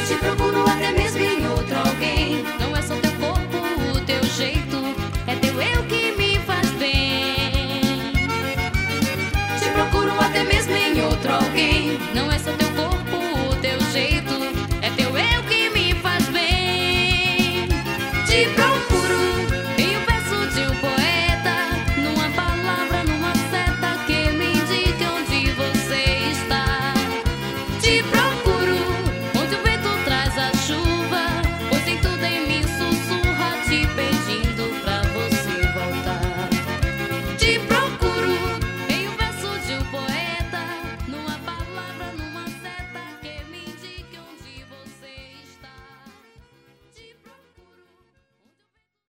Te procuro até mesmo em outro alguém. Não é só teu corpo, o teu jeito, é teu eu que me faz bem. Te procuro até mesmo em outro alguém. Não é só teu